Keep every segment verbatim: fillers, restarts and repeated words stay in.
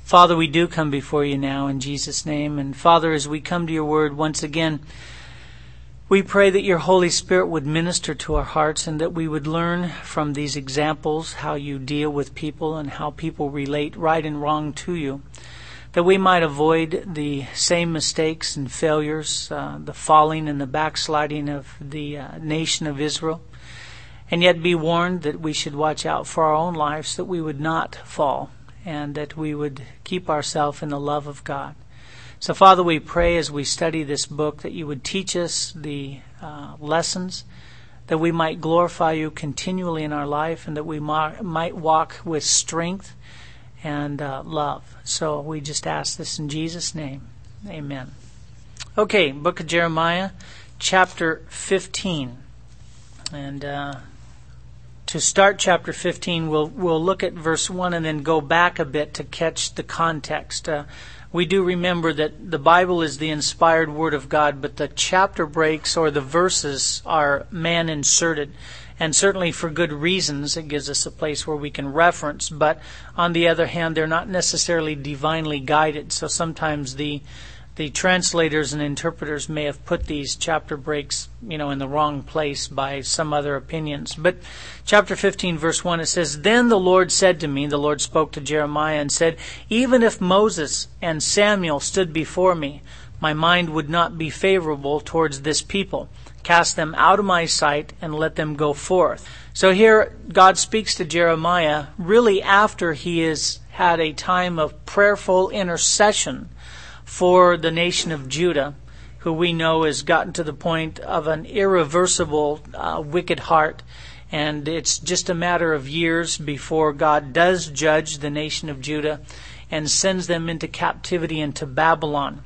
Father, we do come before you now in Jesus' name. And Father, as we come to your word once again, we pray that your Holy Spirit would minister to our hearts and that we would learn from these examples how you deal with people and how people relate right and wrong to you, that we might avoid the same mistakes and failures, uh, the falling and the backsliding of the uh, nation of Israel, and yet be warned that we should watch out for our own lives, that we would not fall and that we would keep ourselves in the love of God. So, Father, we pray as we study this book that you would teach us the uh, lessons, that we might glorify you continually in our life, and that we ma- might walk with strength and uh, love. So we just ask this in Jesus' name. Amen. Okay, book of Jeremiah, chapter fifteen. And uh, to start chapter fifteen, we'll we'll look at verse one and then go back a bit to catch the context. Uh, We do remember that the Bible is the inspired Word of God, but the chapter breaks or the verses are man-inserted. And certainly for good reasons, it gives us a place where we can reference. But on the other hand, they're not necessarily divinely guided. So sometimes the the translators and interpreters may have put these chapter breaks, you know, in the wrong place by some other opinions. But chapter fifteen, verse one, it says, "Then the Lord said to me," the Lord spoke to Jeremiah and said, "Even if Moses and Samuel stood before me, my mind would not be favorable towards this people. Cast them out of my sight and let them go forth." So here God speaks to Jeremiah really after he has had a time of prayerful intercession for the nation of Judah, who we know has gotten to the point of an irreversible uh, wicked heart. And it's just a matter of years before God does judge the nation of Judah and sends them into captivity into Babylon.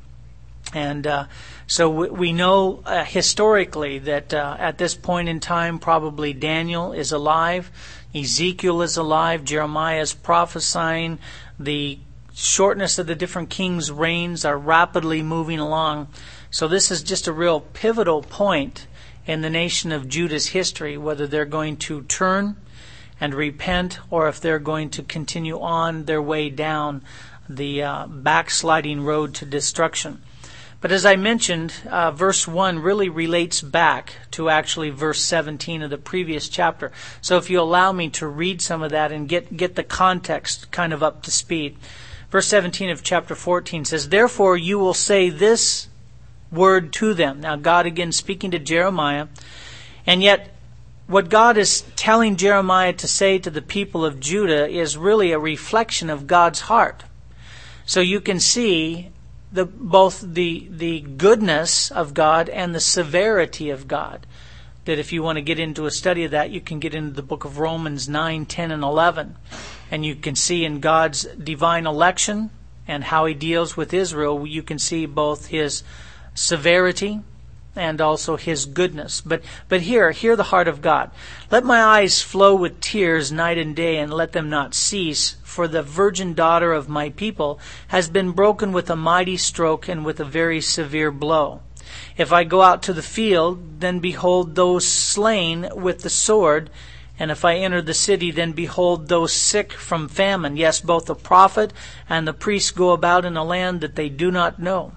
And uh, so we, we know uh, historically that uh, at this point in time, probably Daniel is alive, Ezekiel is alive, Jeremiah is prophesying, the shortness of the different kings' reigns are rapidly moving along. So this is just a real pivotal point in the nation of Judah's history, whether they're going to turn and repent or if they're going to continue on their way down the uh, backsliding road to destruction. But as I mentioned, uh, verse one really relates back to actually verse seventeen of the previous chapter. So if you allow me to read some of that and get, get the context kind of up to speed. Verse seventeen of chapter fourteen says, "Therefore you will say this word to them." Now God again speaking to Jeremiah. And yet what God is telling Jeremiah to say to the people of Judah is really a reflection of God's heart. So you can see the both the the goodness of God and the severity of God. That if you want to get into a study of that, you can get into the book of Romans nine, ten, and eleven. And you can see in God's divine election and how he deals with Israel, you can see both his severity and also his goodness. But but here, hear the heart of God. "Let my eyes flow with tears night and day, and let them not cease. For the virgin daughter of my people has been broken with a mighty stroke and with a very severe blow. If I go out to the field, then behold those slain with the sword. And if I enter the city, then behold those sick from famine. Yes, both the prophet and the priest go about in a land that they do not know."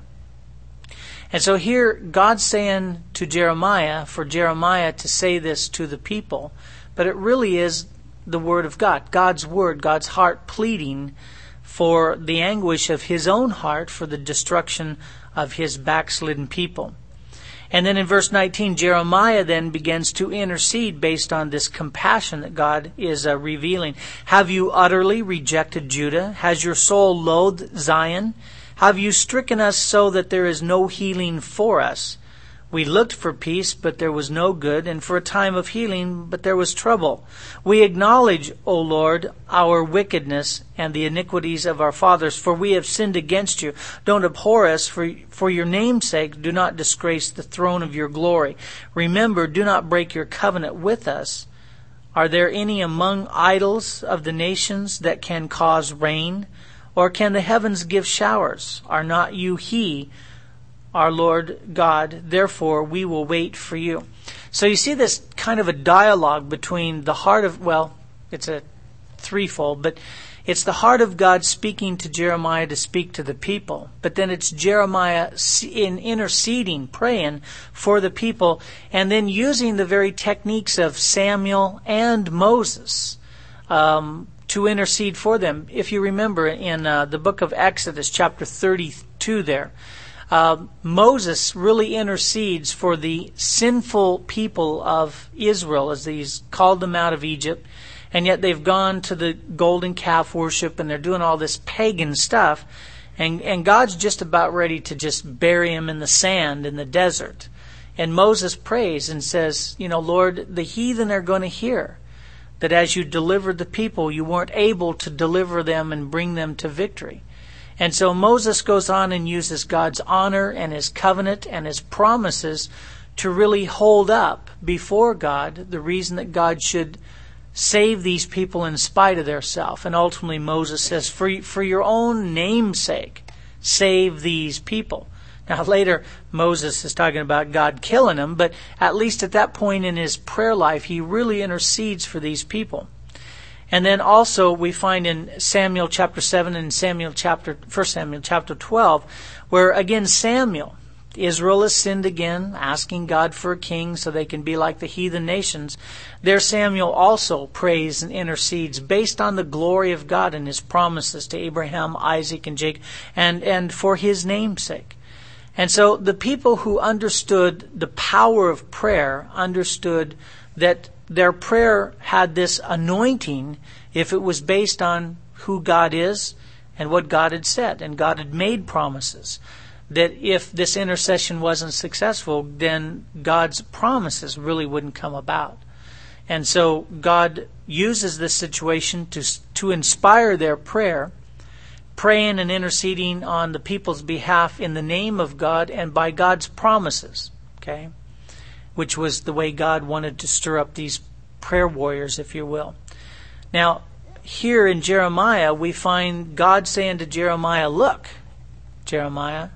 And so here, God's saying to Jeremiah, for Jeremiah to say this to the people, but it really is the Word of God, God's Word, God's heart pleading for the anguish of his own heart for the destruction of his backslidden people. And then in verse nineteen, Jeremiah then begins to intercede based on this compassion that God is uh, revealing. "Have you utterly rejected Judah? Has your soul loathed Zion? Have you stricken us so that there is no healing for us? We looked for peace, but there was no good, and for a time of healing, but there was trouble. We acknowledge, O Lord, our wickedness and the iniquities of our fathers, for we have sinned against you. Don't abhor us, for, for your name's sake. Do not disgrace the throne of your glory. Remember, do not break your covenant with us. Are there any among idols of the nations that can cause rain? Or can the heavens give showers? Are not you he, our Lord God? Therefore we will wait for you." So you see this kind of a dialogue between the heart of, well, it's a threefold, but It's the heart of God speaking to Jeremiah to speak to the people. But then it's Jeremiah in interceding, praying for the people, and then using the very techniques of Samuel and Moses um, to intercede for them. If you remember in uh, the book of Exodus, chapter thirty-two there, uh, Moses really intercedes for the sinful people of Israel as he's called them out of Egypt. And yet they've gone to the golden calf worship and they're doing all this pagan stuff. And, and God's just about ready to just bury them in the sand in the desert. And Moses prays and says, you know, Lord, the heathen are going to hear that as you delivered the people, you weren't able to deliver them and bring them to victory. And so Moses goes on and uses God's honor and his covenant and his promises to really hold up before God the reason that God should save these people in spite of their self. And ultimately Moses says, for, for your own name's sake, save these people. Now later Moses is talking about God killing them, but at least at that point in his prayer life, he really intercedes for these people. And then also we find in Samuel chapter seven and Samuel chapter, First Samuel chapter twelve, where again Samuel, Israel has sinned again, asking God for a king so they can be like the heathen nations. There Samuel also prays and intercedes based on the glory of God and his promises to Abraham, Isaac, and Jacob, and, and for his name's sake. And so the people who understood the power of prayer understood that their prayer had this anointing if it was based on who God is and what God had said. And God had made promises that if this intercession wasn't successful, then God's promises really wouldn't come about. And so God uses this situation to to inspire their prayer, praying and interceding on the people's behalf in the name of God and by God's promises, okay? Which was the way God wanted to stir up these prayer warriors, if you will. Now, here in Jeremiah, we find God saying to Jeremiah, look, Jeremiah,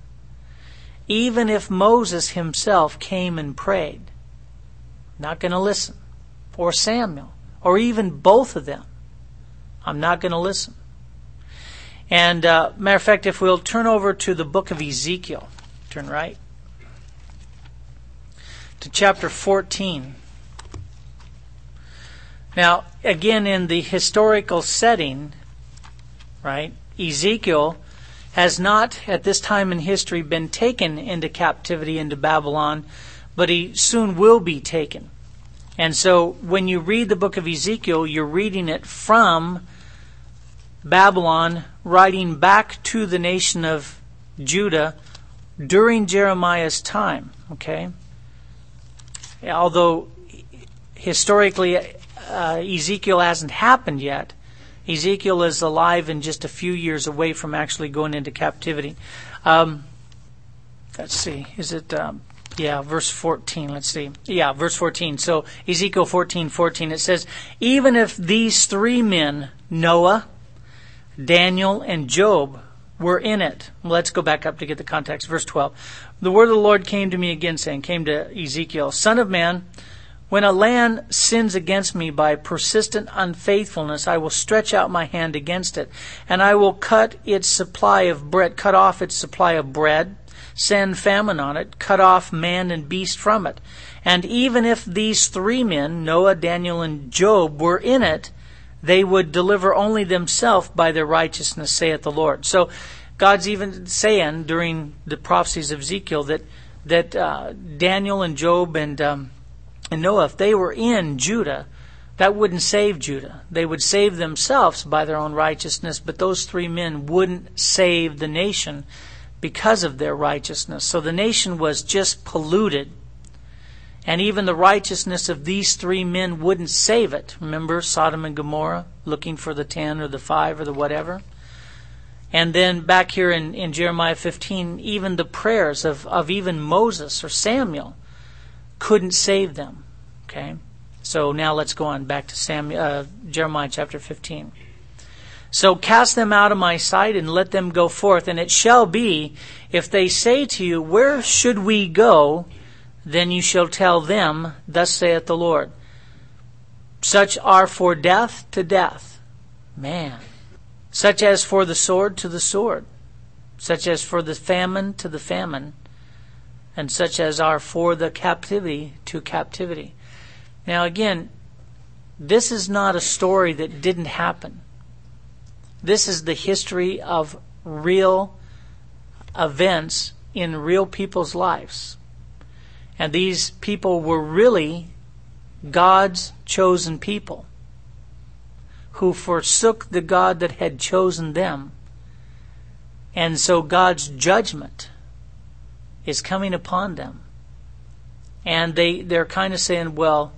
even if Moses himself came and prayed, not going to listen. Or Samuel, or even both of them, I'm not going to listen. And uh, matter of fact, if we'll turn over to the book of Ezekiel, turn right, to chapter fourteen. Now, again, in the historical setting, right, Ezekiel has not, at this time in history, been taken into captivity into Babylon, but he soon will be taken. And so when you read the book of Ezekiel, you're reading it from Babylon, writing back to the nation of Judah during Jeremiah's time, okay? Although historically uh, Ezekiel hasn't happened yet, Ezekiel is alive and just a few years away from actually going into captivity. Um, let's see, is it... Um, Yeah, verse fourteen, let's see. Yeah, verse fourteen. So Ezekiel fourteen fourteen, it says, even if these three men, Noah, Daniel, and Job, were in it. Let's go back up to get the context. Verse twelve. The word of the Lord came to me again, saying, came to Ezekiel, Son of man, when a land sins against me by persistent unfaithfulness, I will stretch out my hand against it, and I will cut its supply of bread, cut off its supply of bread, send famine on it, cut off man and beast from it. And even if these three men, Noah, Daniel, and Job, were in it, they would deliver only themselves by their righteousness, saith the Lord. So God's even saying during the prophecies of Ezekiel that that uh, Daniel and Job and, um, and Noah, if they were in Judah, that wouldn't save Judah. They would save themselves by their own righteousness, but those three men wouldn't save the nation because of their righteousness. So the nation was just polluted. And even the righteousness of these three men wouldn't save it. Remember Sodom and Gomorrah, looking for the ten or the five or the whatever. And then back here in, in Jeremiah fifteen, even the prayers of, of even Moses or Samuel couldn't save them. Okay? So now let's go on back to Samuel, uh, Jeremiah chapter fifteen. So cast them out of my sight and let them go forth. And it shall be, if they say to you, where should we go? Then you shall tell them, thus saith the Lord. Such are for death to death. Man. such as for the sword to the sword, such as for the famine to the famine, and such as are for the captivity to captivity. Now again, this is not a story that didn't happen. This is the history of real events in real people's lives. And these people were really God's chosen people who forsook the God that had chosen them. And so God's judgment is coming upon them. And they, they're kind of saying, well,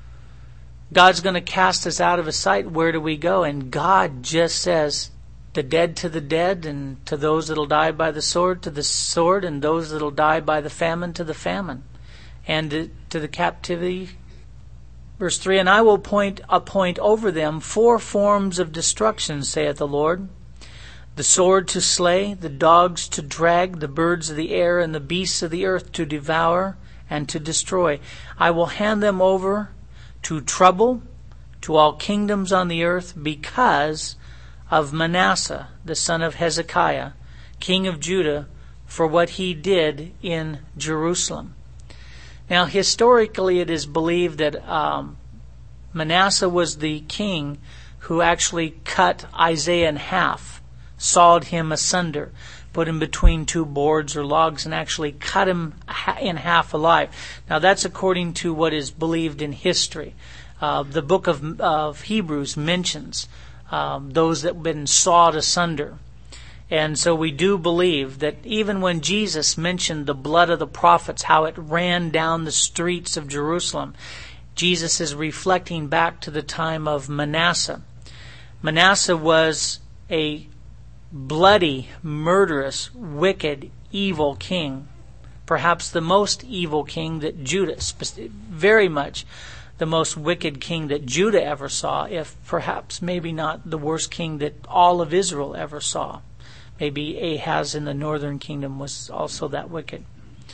God's going to cast us out of His sight. Where do we go? And God just says, the dead to the dead, and to those that'll die by the sword to the sword, and those that'll die by the famine to the famine, and to the captivity. Verse three, and I will point, appoint over them four forms of destruction, saith the Lord. The sword to slay, the dogs to drag, the birds of the air, and the beasts of the earth to devour and to destroy. I will hand them over to trouble, to all kingdoms on the earth, because of Manasseh, the son of Hezekiah, king of Judah, for what he did in Jerusalem. Now, historically, it is believed that um, Manasseh was the king who actually cut Isaiah in half, sawed him asunder, put him between two boards or logs, and actually cut him in half alive. Now, that's according to what is believed in history. Uh, the book of, of Hebrews mentions um, those that have been sawed asunder. And so we do believe that even when Jesus mentioned the blood of the prophets, how it ran down the streets of Jerusalem, Jesus is reflecting back to the time of Manasseh. Manasseh was a bloody, murderous, wicked, evil king. Perhaps the most evil king that Judah, very much the most wicked king that Judah ever saw, if perhaps maybe not the worst king that all of Israel ever saw. Maybe Ahaz in the northern kingdom was also that wicked.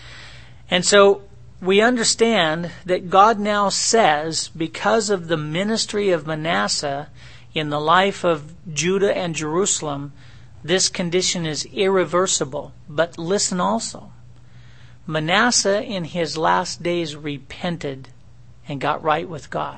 And so we understand that God now says, because of the ministry of Manasseh in the life of Judah and Jerusalem, this condition is irreversible. But listen also, Manasseh in his last days repented and got right with God.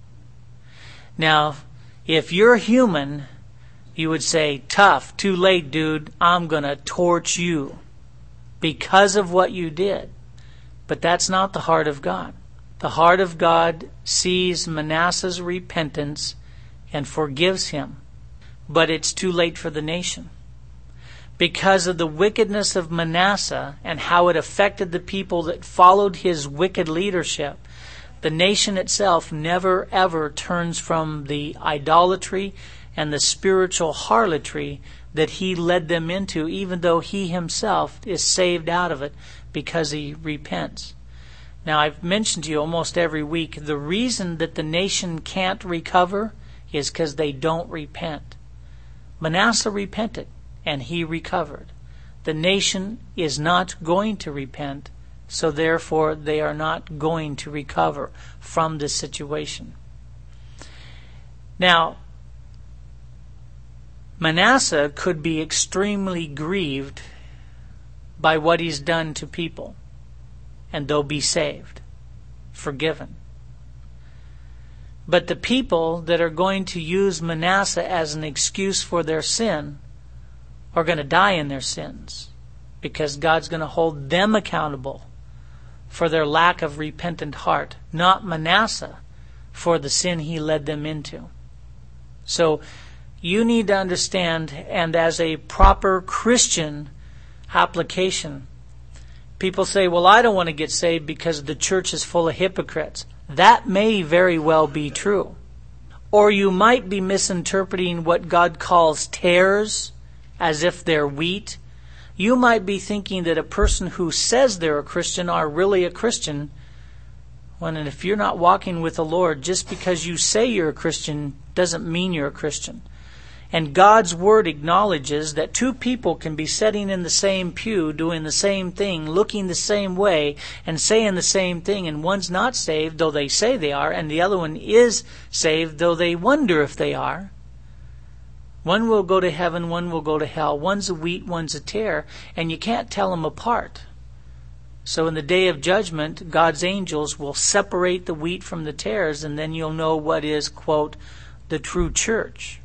Now, if you're human, you would say, tough, too late, dude, I'm going to torch you because of what you did. But that's not the heart of God. The heart of God sees Manasseh's repentance and forgives him. But it's too late for the nation. Because of the wickedness of Manasseh and how it affected the people that followed his wicked leadership, the nation itself never ever turns from the idolatry and the spiritual harlotry that he led them into, even though he himself is saved out of it because he repents. Now, I've mentioned to you almost every week, the reason that the nation can't recover is because they don't repent. Manasseh repented, and he recovered. The nation is not going to repent, so therefore they are not going to recover from this situation. Now, Manasseh could be extremely grieved by what he's done to people, and they'll be saved, forgiven. But the people that are going to use Manasseh as an excuse for their sin are going to die in their sins, because God's going to hold them accountable for their lack of repentant heart, not Manasseh for the sin he led them into. So you need to understand, and as a proper Christian application, people say, well, I don't want to get saved because the church is full of hypocrites. That may very well be true. Or you might be misinterpreting what God calls tares as if they're wheat. You might be thinking that a person who says they're a Christian are really a Christian, when if you're not walking with the Lord, just because you say you're a Christian doesn't mean you're a Christian. And God's Word acknowledges that two people can be sitting in the same pew, doing the same thing, looking the same way, and saying the same thing, and one's not saved, though they say they are, and the other one is saved, though they wonder if they are. One will go to heaven, one will go to hell. One's a wheat, one's a tare, and you can't tell them apart. So in the day of judgment, God's angels will separate the wheat from the tares, and then you'll know what is, quote, the true church.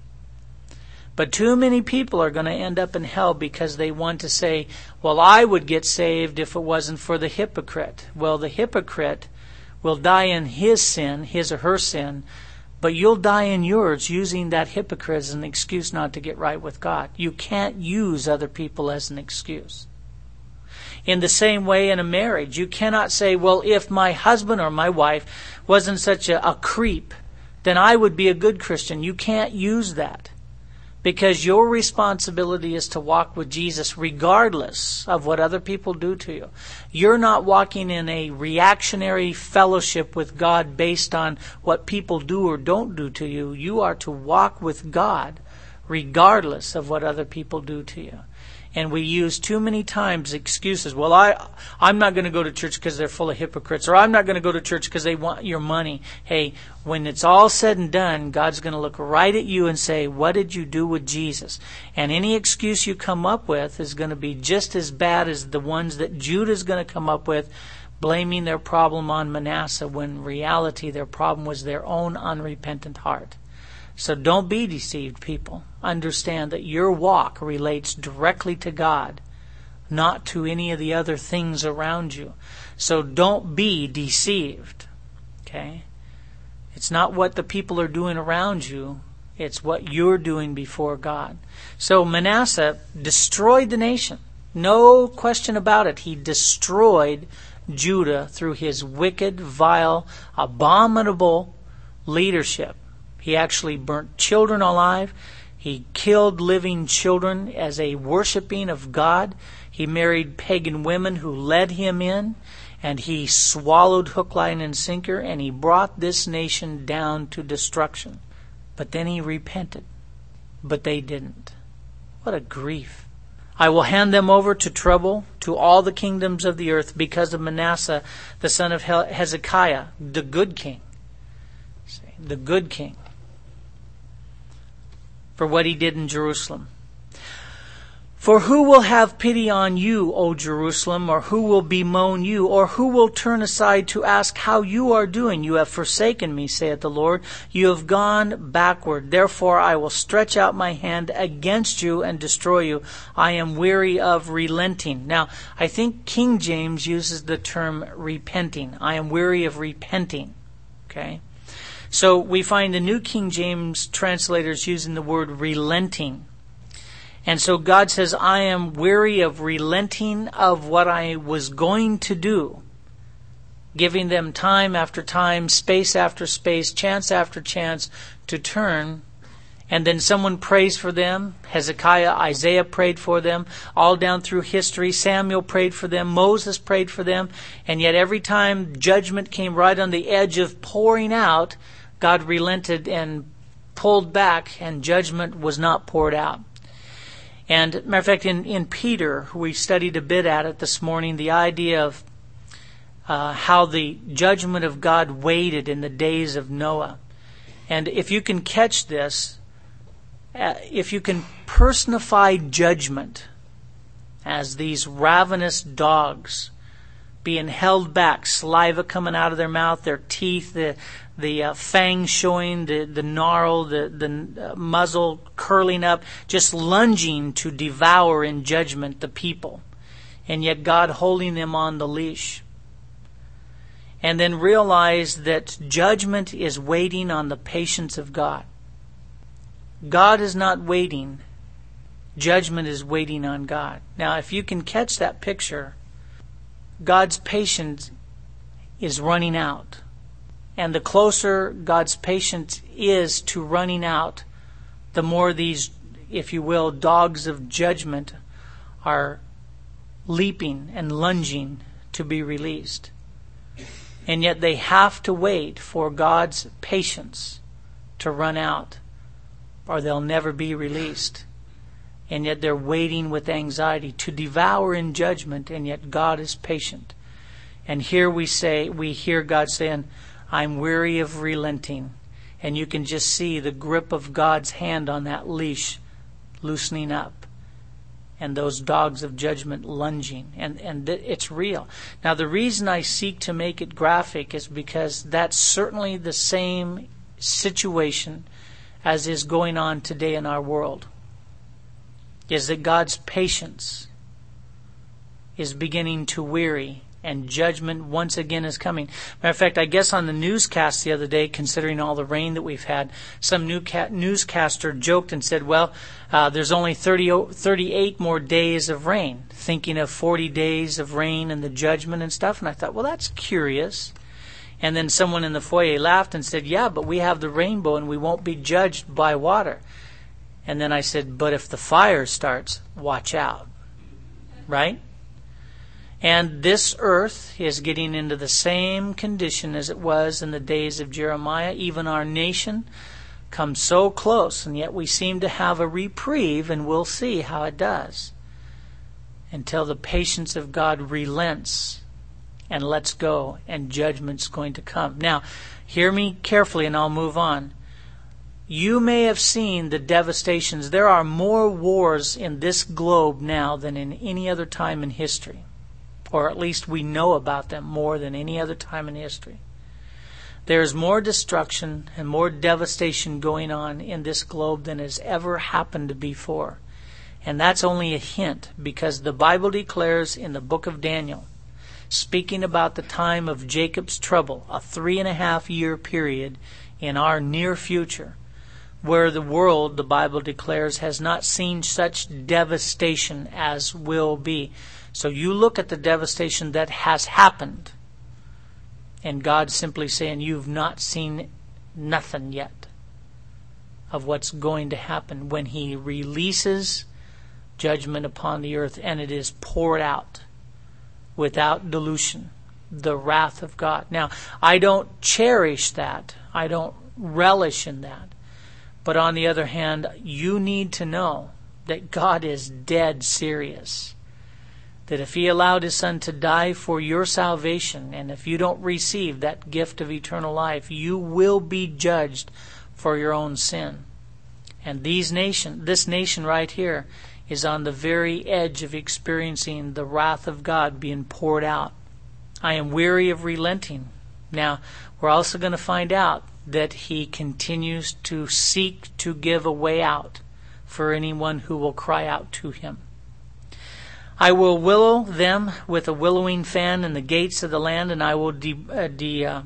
But too many people are going to end up in hell because they want to say, well, I would get saved if it wasn't for the hypocrite. Well, the hypocrite will die in his sin, his or her sin, but you'll die in yours using that hypocrite as an excuse not to get right with God. You can't use other people as an excuse. In the same way in a marriage, you cannot say, well, if my husband or my wife wasn't such a, a creep, then I would be a good Christian. You can't use that. Because your responsibility is to walk with Jesus regardless of what other people do to you. You're not walking in a reactionary fellowship with God based on what people do or don't do to you. You are to walk with God regardless of what other people do to you. And we use too many times excuses. Well, I, I'm not going to go to church because they're full of hypocrites. Or I'm not going to go to church because they want your money. Hey, when it's all said and done, God's going to look right at you and say, what did you do with Jesus? And any excuse you come up with is going to be just as bad as the ones that Judah's going to come up with, blaming their problem on Manasseh, when in reality their problem was their own unrepentant heart. So don't be deceived, people. Understand that your walk relates directly to God, not to any of the other things around you. So don't be deceived. Okay? It's not what the people are doing around you. It's what you're doing before God. So Manasseh destroyed the nation. No question about it. He destroyed Judah through his wicked, vile, abominable leadership. He actually burnt children alive. He killed living children as a worshiping of God. He married pagan women who led him in. And he swallowed hook, line, and sinker. And he brought this nation down to destruction. But then he repented. But they didn't. What a grief. I will hand them over to trouble to all the kingdoms of the earth because of Manasseh, the son of Hezekiah, the good king. The good king. For what he did in Jerusalem. For who will have pity on you, O Jerusalem, or who will bemoan you, or who will turn aside to ask how you are doing? You have forsaken me, saith the Lord. You have gone backward. Therefore I will stretch out my hand against you and destroy you. I am weary of relenting. Now, I think King James uses the term repenting. I am weary of repenting. Okay? So we find the New King James translators using the word relenting. And so God says, I am weary of relenting of what I was going to do, giving them time after time, space after space, chance after chance to turn. And then someone prays for them. Hezekiah, Isaiah prayed for them. All down through history, Samuel prayed for them. Moses prayed for them. And yet every time judgment came right on the edge of pouring out, God relented and pulled back, and judgment was not poured out. And matter of fact, in, in Peter, we studied a bit at it this morning, the idea of uh, how the judgment of God waited in the days of Noah. And if you can catch this, uh, if you can personify judgment as these ravenous dogs being held back, saliva coming out of their mouth, their teeth, the the uh, fangs showing, the, the gnarl, the, the uh, muzzle curling up, just lunging to devour in judgment the people. And yet God holding them on the leash. And then realize that judgment is waiting on the patience of God. God is not waiting. Judgment is waiting on God. Now, if you can catch that picture, God's patience is running out. And the closer God's patience is to running out, the more these, if you will, dogs of judgment are leaping and lunging to be released. And yet they have to wait for God's patience to run out, or they'll never be released. And yet they're waiting with anxiety to devour in judgment, and yet God is patient. And here we say, we hear God saying, I'm weary of relenting. And you can just see the grip of God's hand on that leash loosening up, and those dogs of judgment lunging, and, and it's real. Now, the reason I seek to make it graphic is because that's certainly the same situation as is going on today in our world, is that God's patience is beginning to weary, and judgment once again is coming. Matter of fact, I guess on the newscast the other day, considering all the rain that we've had, some new newscaster joked and said, well, uh, there's only thirty, thirty-eight more days of rain, thinking of forty days of rain and the judgment and stuff. And I thought, well, that's curious. And then someone in the foyer laughed and said, yeah, but we have the rainbow and we won't be judged by water. And then I said, but if the fire starts, watch out. Right? And this earth is getting into the same condition as it was in the days of Jeremiah. Even our nation comes so close, and yet we seem to have a reprieve, and we'll see how it does, until the patience of God relents and lets go, and judgment's going to come. Now, hear me carefully, and I'll move on. You may have seen the devastations. There are more wars in this globe now than in any other time in history. Or at least we know about them more than any other time in history. There's more destruction and more devastation going on in this globe than has ever happened before. And that's only a hint, because the Bible declares in the book of Daniel, speaking about the time of Jacob's trouble, a three and a half year period in our near future, where the world, the Bible declares, has not seen such devastation as will be. So you look at the devastation that has happened, and God's simply saying, you've not seen nothing yet of what's going to happen when He releases judgment upon the earth, and it is poured out without dilution, the wrath of God. Now, I don't cherish that. I don't relish in that. But on the other hand, you need to know that God is dead serious. That if He allowed His Son to die for your salvation, and if you don't receive that gift of eternal life, you will be judged for your own sin. And these nation, this nation right here is on the very edge of experiencing the wrath of God being poured out. I am weary of relenting. Now, we're also going to find out that He continues to seek to give a way out for anyone who will cry out to Him. I will willow them with a willowing fan in the gates of the land, and I will de, uh, de, uh,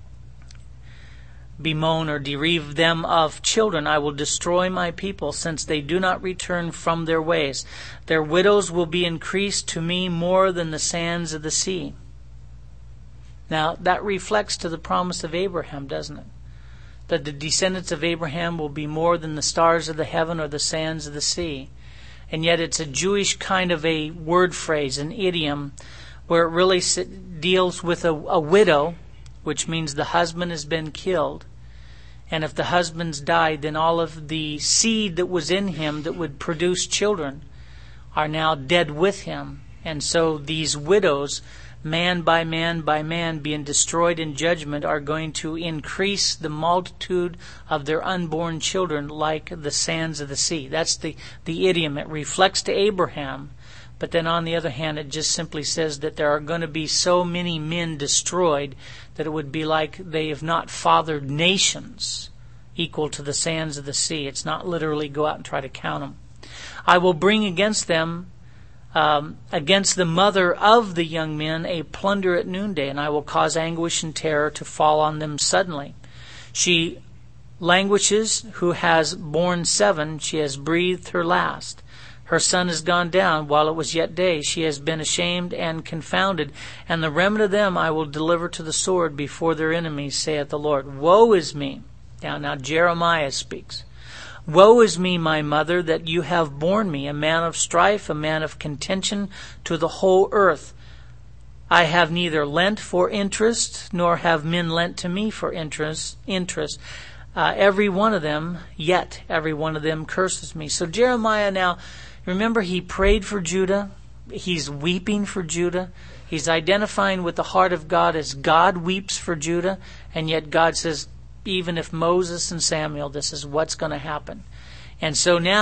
bemoan or bereave them of children. I will destroy my people, since they do not return from their ways. Their widows will be increased to me more than the sands of the sea. Now, that reflects to the promise of Abraham, doesn't it? That the descendants of Abraham will be more than the stars of the heaven or the sands of the sea. And yet it's a Jewish kind of a word phrase, an idiom, where it really deals with a, a widow, which means the husband has been killed. And if the husband's died, then all of the seed that was in him that would produce children are now dead with him. And so these widows, man by man by man, being destroyed in judgment, are going to increase the multitude of their unborn children like the sands of the sea. That's the, the idiom. It reflects to Abraham, but then on the other hand, it just simply says that there are going to be so many men destroyed that it would be like they have not fathered nations equal to the sands of the sea. It's not literally go out and try to count them. I will bring against them Um, against the mother of the young men a plunder at noonday, and I will cause anguish and terror to fall on them suddenly. She languishes who has borne seven. She has breathed her last. Her son is gone down while it was yet day. She has been ashamed and confounded. And the remnant of them I will deliver to the sword before their enemies, saith the Lord. Woe is me. Now, now Jeremiah speaks. Woe is me, my mother, that you have borne me, a man of strife, a man of contention to the whole earth. I have neither lent for interest, nor have men lent to me for interest. interest. Uh, every one of them, yet every one of them curses me. So Jeremiah now, remember, he prayed for Judah. He's weeping for Judah. He's identifying with the heart of God as God weeps for Judah, and yet God says, even if Moses and Samuel, this is what's going to happen. And so now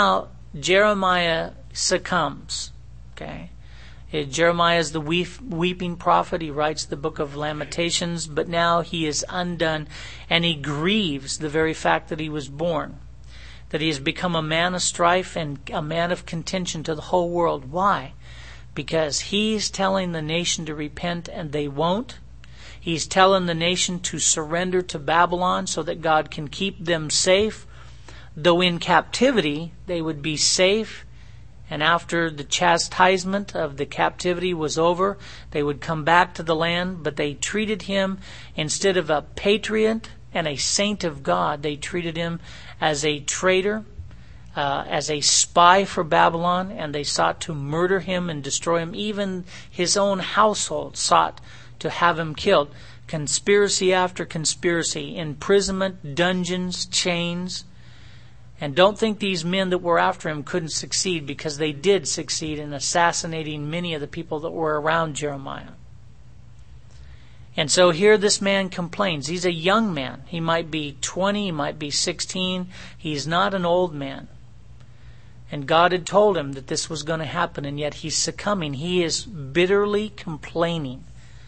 Jeremiah succumbs. Okay, Jeremiah is the weep, weeping prophet. He writes the book of Lamentations, but now he is undone, and he grieves the very fact that he was born, that he has become a man of strife and a man of contention to the whole world. Why? Because he's telling the nation to repent and they won't. He's telling the nation to surrender to Babylon so that God can keep them safe. Though in captivity, they would be safe. And after the chastisement of the captivity was over, they would come back to the land. But they treated him, instead of a patriot and a saint of God, they treated him as a traitor, uh, as a spy for Babylon, and they sought to murder him and destroy him. Even his own household sought to have him killed. Conspiracy after conspiracy, imprisonment, dungeons, chains. And don't think these men that were after him couldn't succeed, because they did succeed in assassinating many of the people that were around Jeremiah. And so here this man complains. He's a young man. He might be twenty, he might be sixteen. He's not an old man. And God had told him that this was going to happen, and yet he's succumbing. He is bitterly complaining.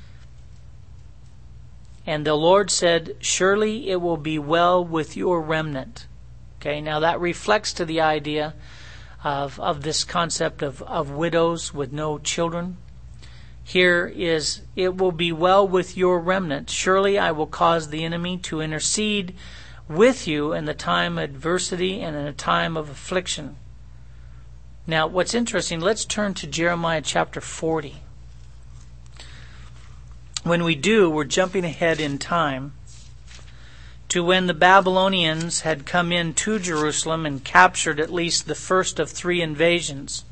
And the Lord said, "Surely it will be well with your remnant." Okay, now that reflects to the idea of, of this concept of, of widows with no children. Here is, "It will be well with your remnant. Surely I will cause the enemy to intercede with you in the time of adversity and in a time of affliction." Now, what's interesting, let's turn to Jeremiah chapter forty. When we do, we're jumping ahead in time to when the Babylonians had come into Jerusalem and captured at least the first of three invasions.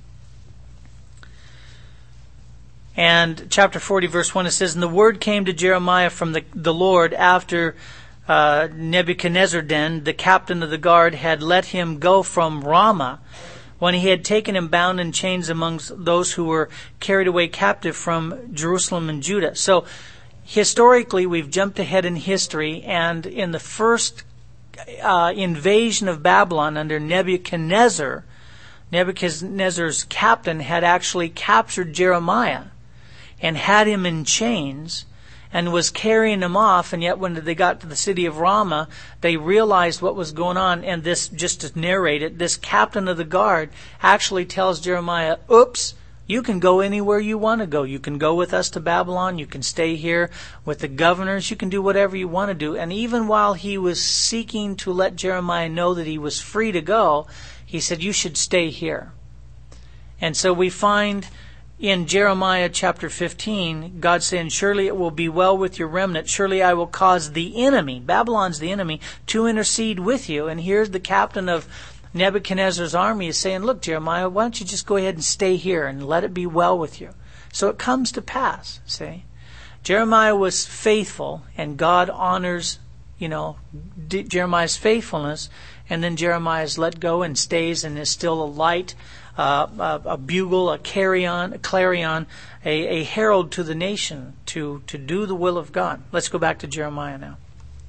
And chapter forty, verse one, it says, "And the word came to Jeremiah from the, the Lord after uh, Nebuchadnezzar, then, the captain of the guard, had let him go from Ramah, when he had taken him bound in chains amongst those who were carried away captive from Jerusalem and Judah." So, historically, we've jumped ahead in history, and in the first uh, invasion of Babylon under Nebuchadnezzar, Nebuchadnezzar's captain had actually captured Jeremiah and had him in chains and was carrying him off, and yet when they got to the city of Ramah, they realized what was going on, and this, just to narrate it, this captain of the guard actually tells Jeremiah, "Oops, you can go anywhere you want to go. You can go with us to Babylon. You can stay here with the governors. You can do whatever you want to do." And even while he was seeking to let Jeremiah know that he was free to go, he said, "You should stay here." And so we find in Jeremiah chapter fifteen, God saying, "Surely it will be well with your remnant. Surely I will cause the enemy," Babylon's the enemy, "to intercede with you." And here's the captain of Nebuchadnezzar's army is saying, "Look, Jeremiah, why don't you just go ahead and stay here and let it be well with you?" So it comes to pass, see. Jeremiah was faithful, and God honors, you know, D- Jeremiah's faithfulness, and then Jeremiah is let go and stays and is still a light, uh, a, a bugle, a clarion, a, clarion a, a herald to the nation to, to do the will of God. Let's go back to Jeremiah now.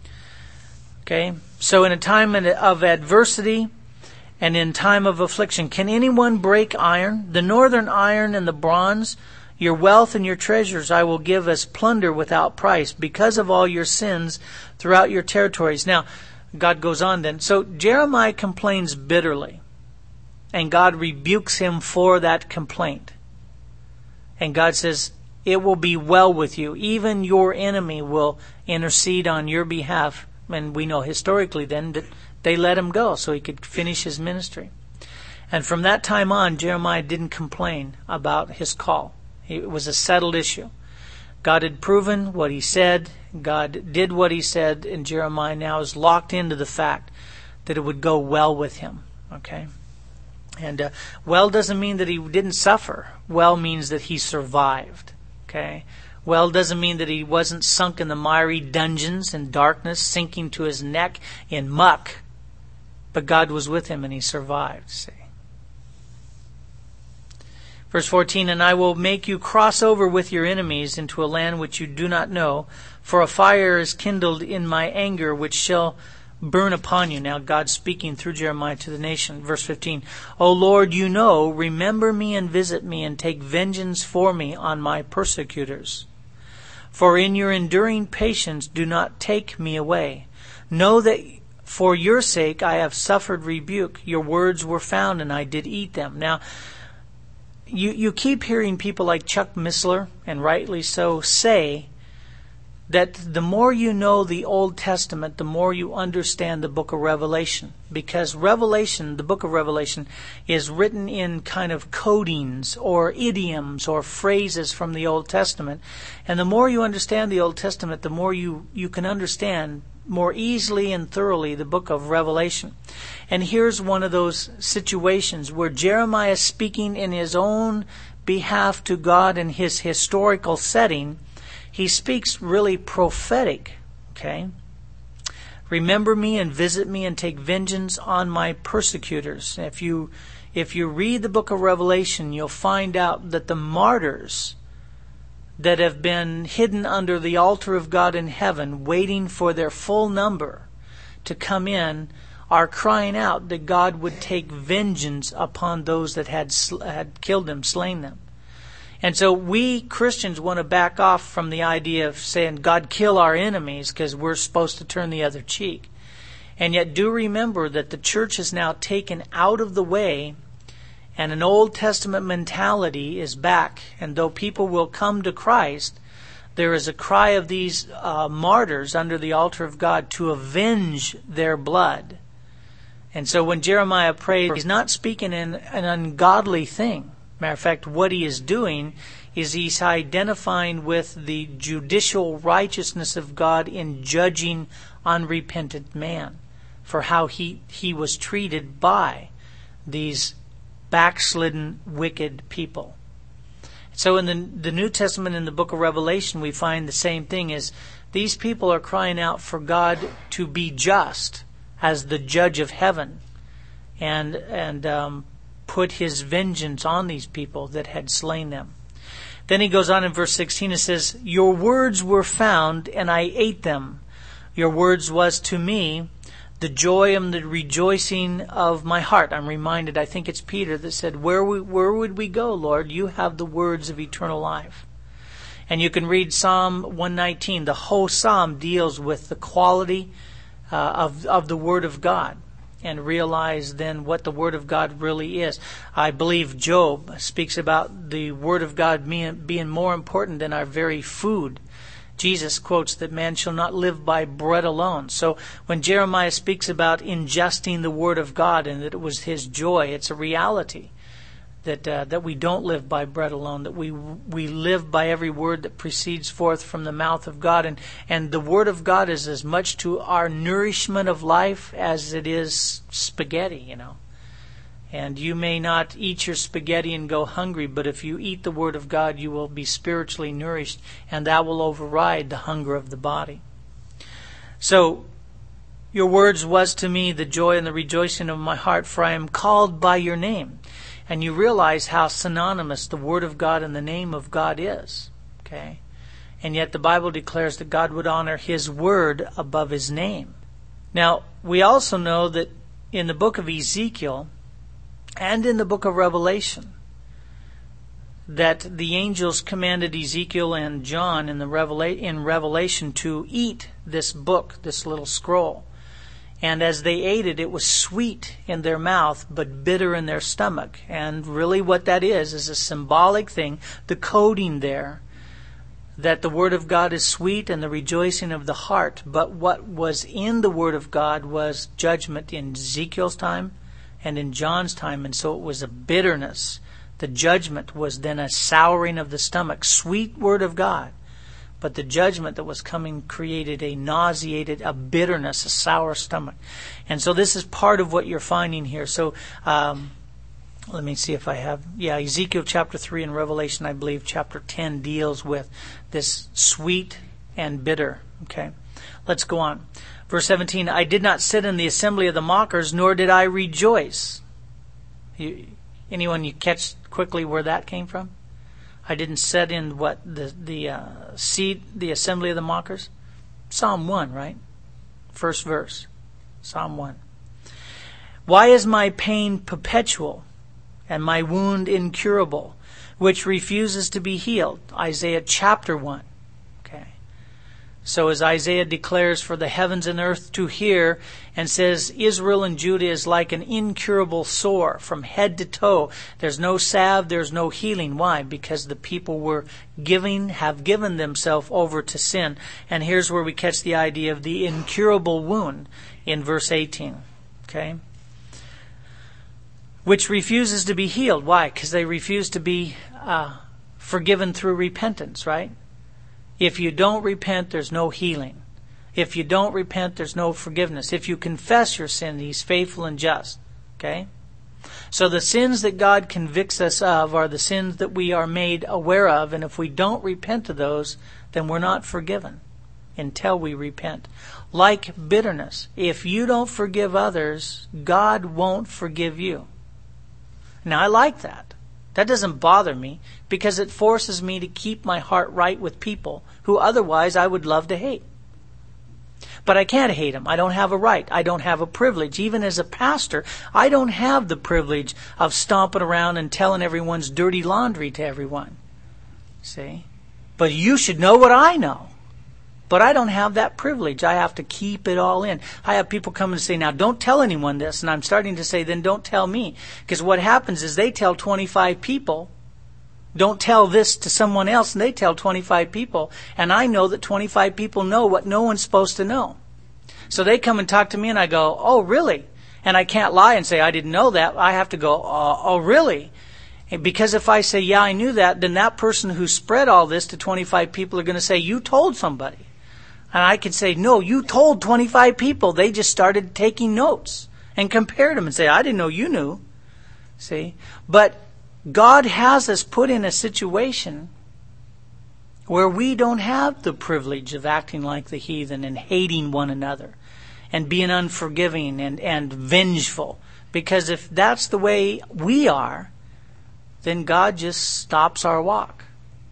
Okay, so in a time of adversity, and in time of affliction, can anyone break iron? The northern iron and the bronze, your wealth and your treasures I will give as plunder without price, because of all your sins throughout your territories. Now, God goes on then. So Jeremiah complains bitterly, and God rebukes him for that complaint. And God says, "It will be well with you. Even your enemy will intercede on your behalf." And we know historically then that they let him go so he could finish his ministry. And from that time on, Jeremiah didn't complain about his call. It was a settled issue. God had proven what he said. God did what he said. And Jeremiah now is locked into the fact that it would go well with him. Okay? And uh, well doesn't mean that he didn't suffer. Well means that he survived. Okay? Well doesn't mean that he wasn't sunk in the miry dungeons and darkness, sinking to his neck in muck. But God was with him and he survived, see. Verse fourteen, "And I will make you cross over with your enemies into a land which you do not know, for a fire is kindled in my anger which shall burn upon you. Now God's speaking through Jeremiah to the nation. Verse fifteen, O Lord, you know, remember me and visit me and take vengeance for me on my persecutors. For in your enduring patience do not take me away. Know that for your sake I have suffered rebuke. Your words were found and I did eat them. Now, you, you keep hearing people like Chuck Missler, and rightly so, say that the more you know the Old Testament, the more you understand the book of Revelation. Because Revelation, the book of Revelation, is written in kind of codings or idioms or phrases from the Old Testament. And the more you understand the Old Testament, the more you, you can understand more easily and thoroughly the book of Revelation. And here's one of those situations where Jeremiah is speaking in his own behalf to God in his historical setting. He speaks really prophetic, okay? Remember me and visit me and take vengeance on my persecutors. If you if you read the book of Revelation, you'll find out that the martyrs that have been hidden under the altar of God in heaven, waiting for their full number to come in, are crying out that God would take vengeance upon those that had had killed them, slain them. And so we Christians want to back off from the idea of saying, God, kill our enemies, because we're supposed to turn the other cheek. And yet do remember that the church is now taken out of the way, and an Old Testament mentality is back. And though people will come to Christ, there is a cry of these uh, martyrs under the altar of God to avenge their blood. And so when Jeremiah prays, he's not speaking in an ungodly thing. Matter of fact, what he is doing is he's identifying with the judicial righteousness of God in judging unrepentant man for how he, he was treated by these backslidden, wicked people. So in the, the New Testament, in the book of Revelation, we find the same thing. Is these people are crying out for God to be just as the judge of heaven, and and um, put his vengeance on these people that had slain them. Then he goes on in verse sixteen, it says, your words were found, and I ate them. Your words was to me the joy and the rejoicing of my heart. I'm reminded, I think it's Peter that said, where, we, where would we go, Lord? You have the words of eternal life. And you can read Psalm one nineteen. The whole psalm deals with the quality uh, of, of the Word of God, and realize then what the Word of God really is. I believe Job speaks about the Word of God being, being more important than our very food. Jesus quotes that man shall not live by bread alone. So when Jeremiah speaks about ingesting the Word of God and that it was his joy, it's a reality that uh, that we don't live by bread alone, that we we live by every word that proceeds forth from the mouth of God. And, and the Word of God is as much to our nourishment of life as it is spaghetti, you know. And you may not eat your spaghetti and go hungry, but if you eat the Word of God, you will be spiritually nourished, and that will override the hunger of the body. So, your words was to me the joy and the rejoicing of my heart, for I am called by your name. And you realize how synonymous the Word of God and the name of God is. Okay? And yet the Bible declares that God would honor His Word above His name. Now, we also know that in the book of Ezekiel and in the book of Revelation, that the angels commanded Ezekiel and John in the Revela- in Revelation to eat this book, this little scroll. And as they ate it, it was sweet in their mouth, but bitter in their stomach. And really what that is, is a symbolic thing, the coding there, that the Word of God is sweet and the rejoicing of the heart. But what was in the Word of God was judgment in Ezekiel's time and in John's time. And so it was a bitterness. The judgment was then a souring of the stomach. Sweet Word of God. But the judgment that was coming created a nauseated, a bitterness, a sour stomach. And so this is part of what you're finding here. So um, let me see if I have... Yeah, Ezekiel chapter three and Revelation, I believe, chapter ten deals with this sweet and bitter. Okay, let's go on. Verse seventeen, I did not sit in the assembly of the mockers, nor did I rejoice. You, anyone you catch quickly where that came from? I didn't sit in what the the uh, seat, the assembly of the mockers. Psalm one, right? First verse. Psalm one. Why is my pain perpetual and my wound incurable, which refuses to be healed? Isaiah chapter one. Okay. So as Isaiah declares for the heavens and earth to hear, and says Israel and Judah is like an incurable sore from head to toe. There's no salve, there's no healing. Why? Because the people were giving, have given themselves over to sin. And here's where we catch the idea of the incurable wound in verse eighteen. Okay? Which refuses to be healed. Why? Because they refuse to be uh, forgiven through repentance, right? If you don't repent, there's no healing. If you don't repent, there's no forgiveness. If you confess your sin, He's faithful and just. Okay? So the sins that God convicts us of are the sins that we are made aware of, and if we don't repent of those, then we're not forgiven until we repent. Like bitterness. If you don't forgive others, God won't forgive you. Now, I like that. That doesn't bother me because it forces me to keep my heart right with people who otherwise I would love to hate. But I can't hate them. I don't have a right. I don't have a privilege. Even as a pastor, I don't have the privilege of stomping around and telling everyone's dirty laundry to everyone. See? But you should know what I know. But I don't have that privilege. I have to keep it all in. I have people come and say, now don't tell anyone this. And I'm starting to say, then don't tell me. Because what happens is they tell twenty-five people, don't tell this to someone else, and they tell twenty-five people. And I know that twenty-five people know what no one's supposed to know. So they come and talk to me and I go, oh, really? And I can't lie and say, I didn't know that. I have to go, oh, oh really? Because if I say, yeah, I knew that, then that person who spread all this to twenty-five people are going to say, you told somebody. And I can say, no, you told twenty-five people. They just started taking notes and compared them and say, I didn't know you knew. See? But God has us put in a situation where we don't have the privilege of acting like the heathen and hating one another and being unforgiving and, and vengeful. Because if that's the way we are, then God just stops our walk.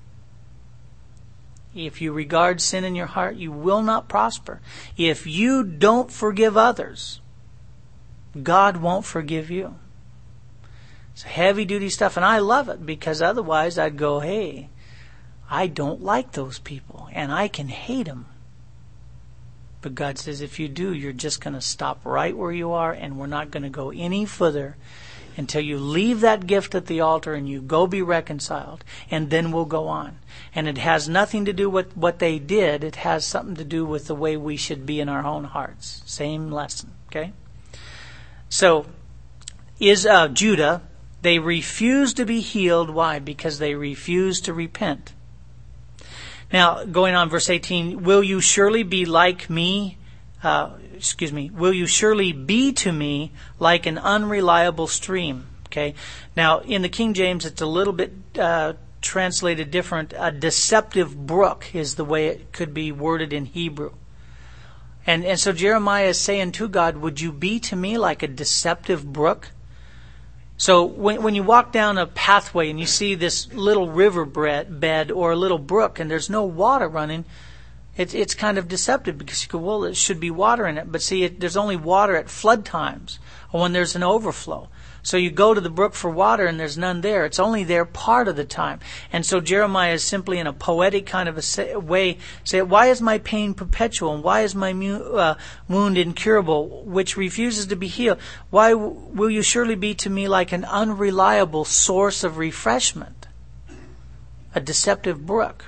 If you regard sin in your heart, you will not prosper. If you don't forgive others, God won't forgive you. It's heavy-duty stuff, and I love it because otherwise I'd go, hey, I don't like those people, and I can hate them. But God says if you do, you're just going to stop right where you are, and we're not going to go any further until you leave that gift at the altar and you go be reconciled, and then we'll go on. And it has nothing to do with what they did. It has something to do with the way we should be in our own hearts. Same lesson, okay? So, is uh, Judah, they refuse to be healed. Why? Because they refuse to repent. Now, going on verse eighteen, will you surely be like me, uh, excuse me, will you surely be to me like an unreliable stream? Okay. Now, in the King James, it's a little bit uh, translated different. A deceptive brook is the way it could be worded in Hebrew. And, and so Jeremiah is saying to God, would you be to me like a deceptive brook? So when when you walk down a pathway and you see this little river bed or a little brook and there's no water running, it, it's kind of deceptive because you go, well, there should be water in it. But see, it, there's only water at flood times or when there's an overflow. So you go to the brook for water and there's none there. It's only there part of the time. And so Jeremiah is simply in a poetic kind of a way say, why is my pain perpetual and why is my uh, wound incurable, which refuses to be healed? Why w- will you surely be to me like an unreliable source of refreshment, a deceptive brook,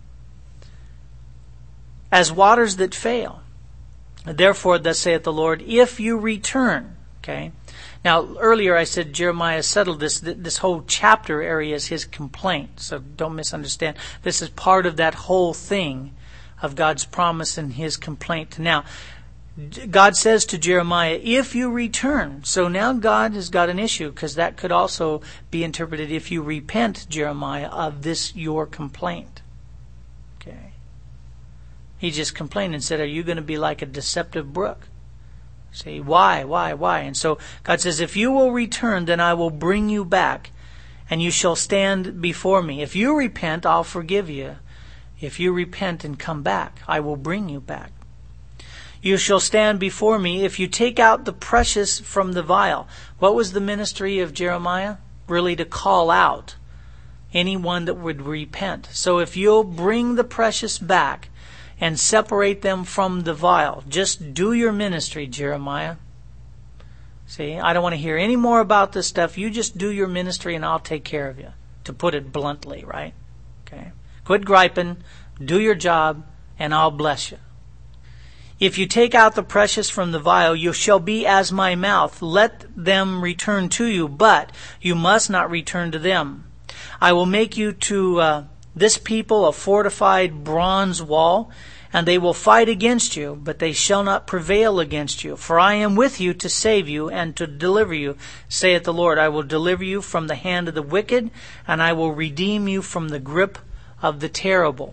as waters that fail? Therefore, thus saith the Lord, if you return, okay. Now, earlier I said Jeremiah settled this. This whole chapter area is his complaint. So don't misunderstand. This is part of that whole thing of God's promise and his complaint. Now, God says to Jeremiah, if you return. So now God has got an issue because that could also be interpreted, if you repent, Jeremiah, of this your complaint. Okay. He just complained and said, are you going to be like a deceptive brook? Say, why, why, why? And so God says, if you will return, then I will bring you back, and you shall stand before me. If you repent, I'll forgive you. If you repent and come back, I will bring you back. you shall stand before me if you take out the precious from the vial. What was the ministry of Jeremiah? Really to call out anyone that would repent. So if you'll bring the precious back and separate them from the vial, just do your ministry, Jeremiah. See, I don't want to hear any more about this stuff. You just do your ministry and I'll take care of you, to put it bluntly, right? Okay. Quit griping, do your job, and I'll bless you. If you take out the precious from the vial, you shall be as my mouth. Let them return to you, but you must not return to them. I will make you to uh, this people a fortified bronze wall, and they will fight against you, but they shall not prevail against you. For I am with you to save you and to deliver you, saith the Lord. I will deliver you from the hand of the wicked, and I will redeem you from the grip of the terrible.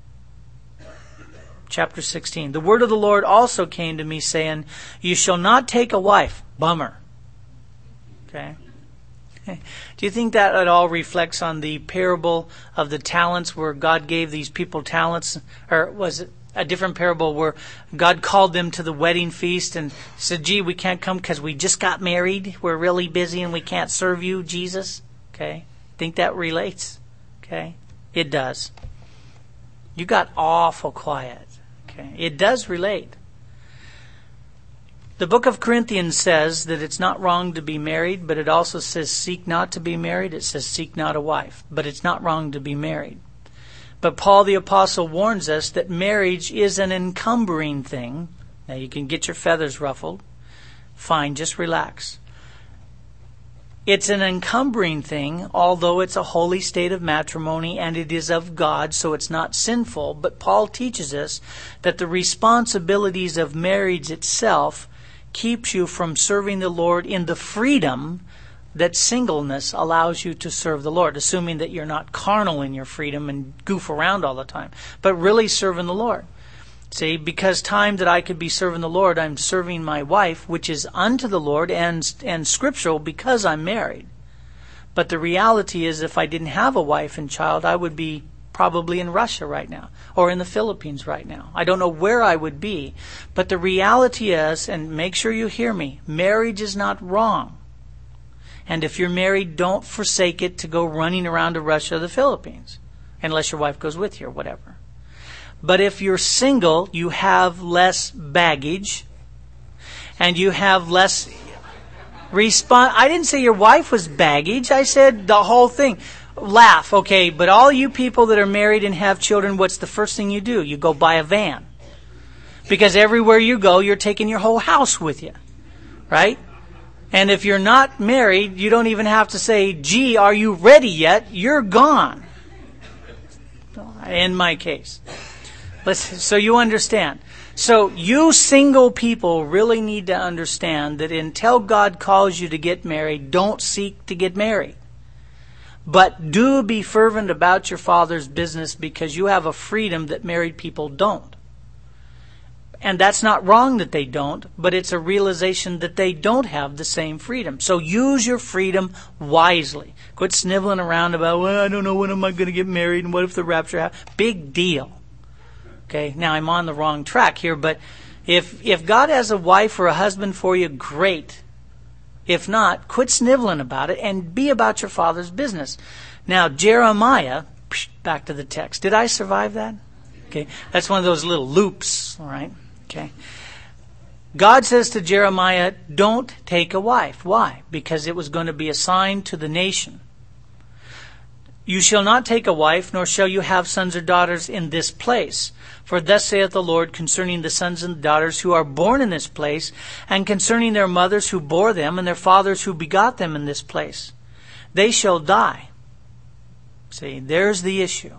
Chapter sixteen. The word of the Lord also came to me, saying, you shall not take a wife. Bummer. Okay. Do you think that at all reflects on the parable of the talents, where God gave these people talents? Or was it a different parable where God called them to the wedding feast and said, gee, we can't come because we just got married. We're really busy and we can't serve you, Jesus. Okay. Think that relates? Okay. It does. You got awful quiet. Okay. It does relate. The book of Corinthians says that it's not wrong to be married, but it also says seek not to be married. It says seek not a wife, but it's not wrong to be married. But Paul the Apostle warns us that marriage is an encumbering thing. Now you can get your feathers ruffled. Fine, just relax. It's an encumbering thing, although it's a holy state of matrimony and it is of God, so it's not sinful. But Paul teaches us that the responsibilities of marriage itself keeps you from serving the Lord in the freedom that singleness allows you to serve the Lord, assuming that you're not carnal in your freedom and goof around all the time, but really serving the Lord. See, because time that I could be serving the Lord, I'm serving my wife, which is unto the Lord and and scriptural because I'm married. But the reality is, if I didn't have a wife and child, I would be probably in Russia right now or in the Philippines right now. I don't know where I would be. But the reality is, and make sure you hear me, marriage is not wrong. And if you're married, don't forsake it to go running around to Russia or the Philippines, unless your wife goes with you or whatever. But if you're single, you have less baggage and you have less response. I didn't say your wife was baggage. I said the whole thing. Laugh, okay, but all you people that are married and have children, what's the first thing you do? You go buy a van. Because everywhere you go, you're taking your whole house with you. Right? And if you're not married, you don't even have to say, gee, are you ready yet? You're gone. In my case. Let's, so you understand. So you single people really need to understand that until God calls you to get married, don't seek to get married. But do be fervent about your Father's business, because you have a freedom that married people don't. And that's not wrong that they don't, but it's a realization that they don't have the same freedom. So use your freedom wisely. Quit sniveling around about, well, I don't know when am I going to get married and what if the rapture happens. Big deal. Okay, now I'm on the wrong track here, but if if God has a wife or a husband for you, great. If not, quit sniveling about it and be about your Father's business. Now, Jeremiah, back to the text. Did I survive that? Okay, that's one of those little loops, all right? Okay. God says to Jeremiah, don't take a wife. Why? Because it was going to be a sign to the nation. You shall not take a wife, nor shall you have sons or daughters in this place. For thus saith the Lord concerning the sons and daughters who are born in this place, and concerning their mothers who bore them, and their fathers who begot them in this place. They shall die. See, there's the issue.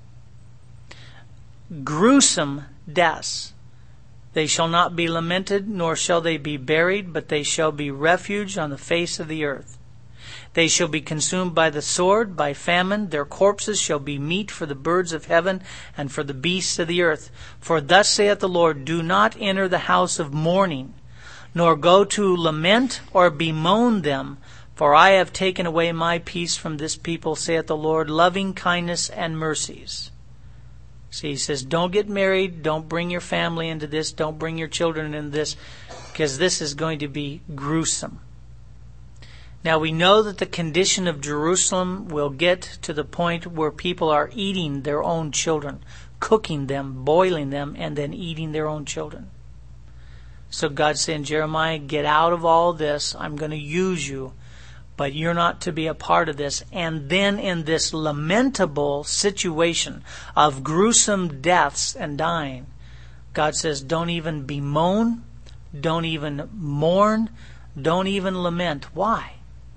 Gruesome deaths. They shall not be lamented, nor shall they be buried, but they shall be refuge on the face of the earth. They shall be consumed by the sword, by famine. Their corpses shall be meat for the birds of heaven and for the beasts of the earth. For thus saith the Lord, do not enter the house of mourning, nor go to lament or bemoan them. For I have taken away my peace from this people, saith the Lord, loving kindness and mercies. See, he says, don't get married, don't bring your family into this, don't bring your children into this, because this is going to be gruesome. Now we know that the condition of Jerusalem will get to the point where people are eating their own children, cooking them, boiling them, and then eating their own children. So God's saying, Jeremiah, get out of all this. I'm going to use you, but you're not to be a part of this. And then in this lamentable situation of gruesome deaths and dying, God says, don't even bemoan, don't even mourn, don't even lament. Why?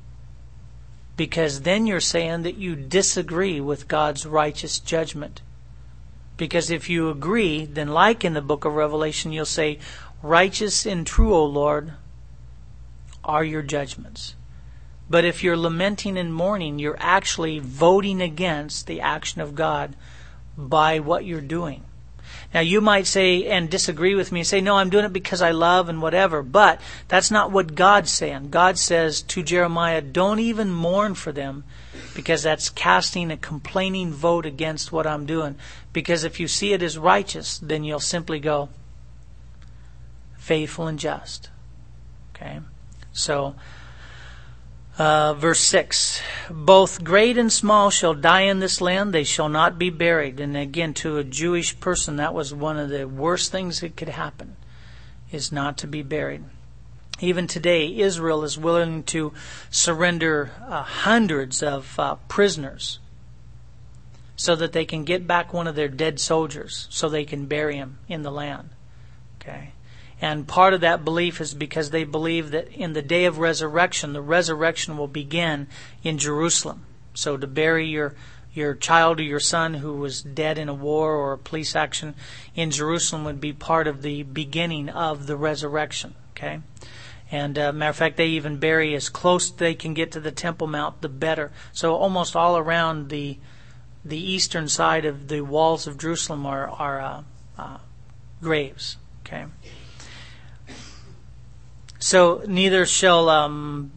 Because then you're saying that you disagree with God's righteous judgment. Because if you agree, then like in the book of Revelation, you'll say, righteous and true, O Lord, are your judgments. But if you're lamenting and mourning, you're actually voting against the action of God by what you're doing. Now you might say and disagree with me and say, no, I'm doing it because I love and whatever. But that's not what God's saying. God says to Jeremiah, don't even mourn for them, because that's casting a complaining vote against what I'm doing. Because if you see it as righteous, then you'll simply go, faithful and just. Okay? So, Uh, verse six, both great and small shall die in this land, they shall not be buried. And again, to a Jewish person, that was one of the worst things that could happen, is not to be buried. Even today, Israel is willing to surrender uh, hundreds of uh, prisoners so that they can get back one of their dead soldiers, so they can bury him in the land. Okay? And part of that belief is because they believe that in the day of resurrection, the resurrection will begin in Jerusalem. So to bury your your child or your son who was dead in a war or a police action in Jerusalem would be part of the beginning of the resurrection. Okay, and uh, matter of fact, they even bury as close as they can get to the Temple Mount, the better. So almost all around the the eastern side of the walls of Jerusalem are are uh, uh, graves. Okay. So neither shall, um,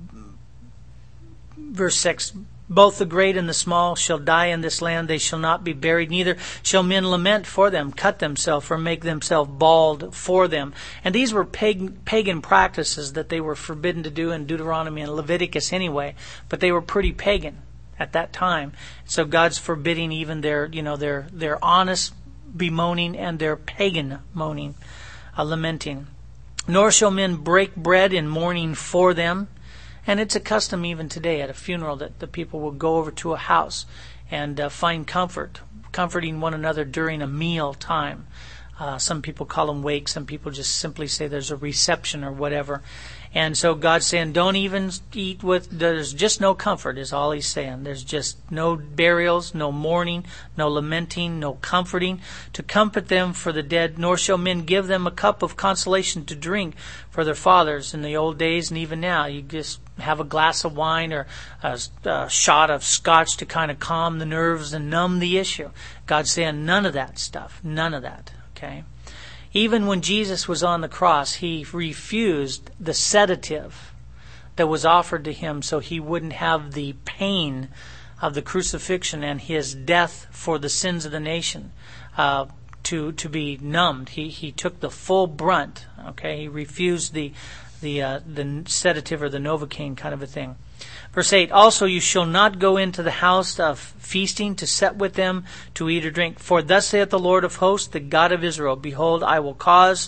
verse six, both the great and the small shall die in this land, they shall not be buried, neither shall men lament for them, cut themselves, or make themselves bald for them. And these were pagan, pagan practices that they were forbidden to do in Deuteronomy and Leviticus anyway, but they were pretty pagan at that time. So God's forbidding even their, you know, their, their honest bemoaning and their pagan moaning, uh, lamenting. Nor shall men break bread in mourning for them. And it's a custom even today at a funeral that the people will go over to a house and uh, find comfort, comforting one another during a meal time. Uh, some people call them wake. Some people just simply say there's a reception or whatever. And so God's saying, don't even eat with, there's just no comfort is all he's saying. There's just no burials, no mourning, no lamenting, no comforting to comfort them for the dead, nor shall men give them a cup of consolation to drink for their fathers. In the old days and even now, you just have a glass of wine or a, a shot of scotch to kind of calm the nerves and numb the issue. God's saying none of that stuff, none of that, okay? Even when Jesus was on the cross, he refused the sedative that was offered to him so he wouldn't have the pain of the crucifixion and his death for the sins of the nation uh, to to be numbed. He he took the full brunt. Okay, he refused the the uh, the sedative or the Novocaine kind of a thing. Verse eight, also you shall not go into the house of feasting to set with them to eat or drink. For thus saith the Lord of hosts, the God of Israel, behold, I will cause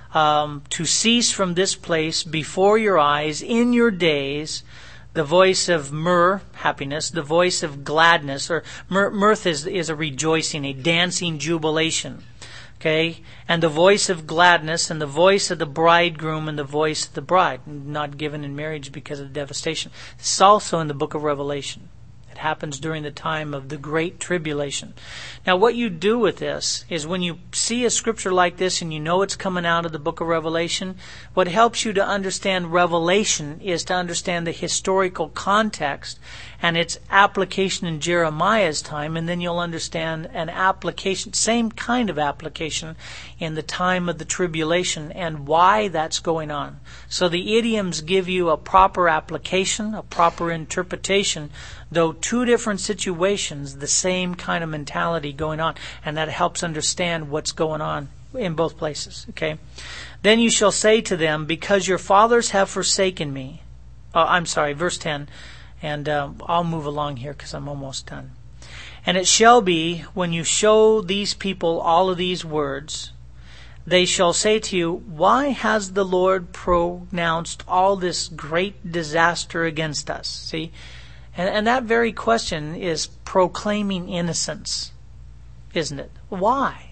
um, to cease from this place before your eyes in your days the voice of myrrh, happiness, the voice of gladness, or mir- mirth is, is a rejoicing, a dancing jubilation. Okay, and the voice of gladness, and the voice of the bridegroom, and the voice of the bride, not given in marriage because of devastation. This is also in the book of Revelation. It happens during the time of the Great Tribulation. Now, what you do with this is when you see a scripture like this and you know it's coming out of the book of Revelation, what helps you to understand Revelation is to understand the historical context and its application in Jeremiah's time, and then you'll understand an application, same kind of application in the time of the tribulation and why that's going on. So the idioms give you a proper application, a proper interpretation, though two different situations, the same kind of mentality going on, and that helps understand what's going on in both places. Okay? Then you shall say to them, because your fathers have forsaken me. Uh, I'm sorry, verse ten, and uh, I'll move along here because I'm almost done. And it shall be, when you show these people all of these words, they shall say to you, why has the Lord pronounced all this great disaster against us? See? And, and that very question is proclaiming innocence, isn't it? Why?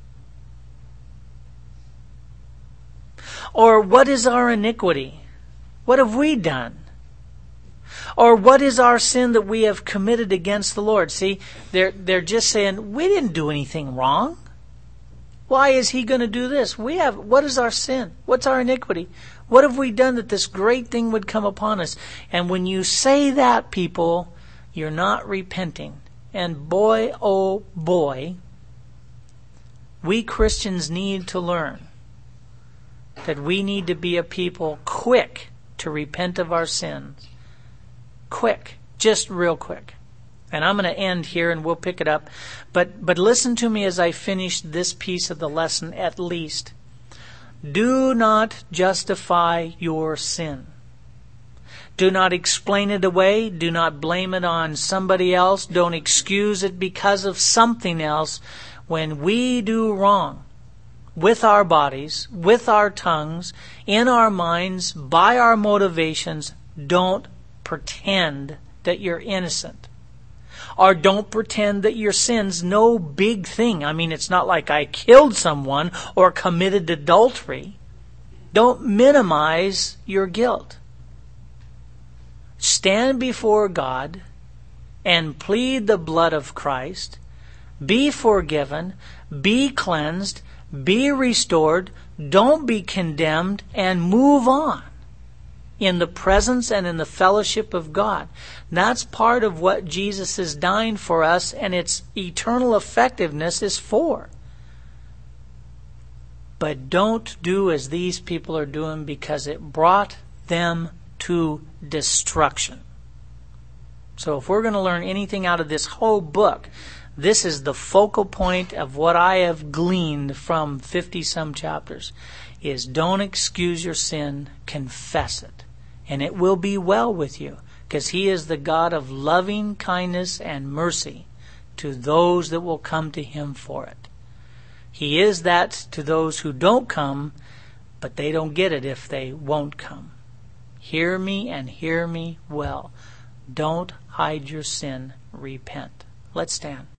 Or what is our iniquity? What have we done? Or what is our sin that we have committed against the Lord? See, they're, they're just saying, we didn't do anything wrong. Why is He going to do this? We have, what is our sin? What's our iniquity? What have we done that this great thing would come upon us? And when you say that, people, you're not repenting. And boy, oh boy, we Christians need to learn that we need to be a people quick to repent of our sins. Quick, just real quick. And I'm going to end here and we'll pick it up. But but listen to me as I finish this piece of the lesson at least. Do not justify your sin. Do not explain it away. Do not blame it on somebody else. Don't excuse it because of something else. When we do wrong with our bodies, with our tongues, in our minds, by our motivations, don't pretend that you're innocent. Or don't pretend that your sin's no big thing. I mean, it's not like I killed someone or committed adultery. Don't minimize your guilt. Stand before God and plead the blood of Christ. Be forgiven. Be cleansed. Be restored. Don't be condemned, and move on in the presence and in the fellowship of God. That's part of what Jesus is dying for us, and its eternal effectiveness is for. But don't do as these people are doing, because it brought them to destruction. So if we're going to learn anything out of this whole book, this is the focal point of what I have gleaned from fifty-some chapters, is don't excuse your sin, confess it. And it will be well with you, because He is the God of loving kindness and mercy to those that will come to Him for it. He is that to those who don't come, but they don't get it if they won't come. Hear me and hear me well. Don't hide your sin. Repent. Let's stand.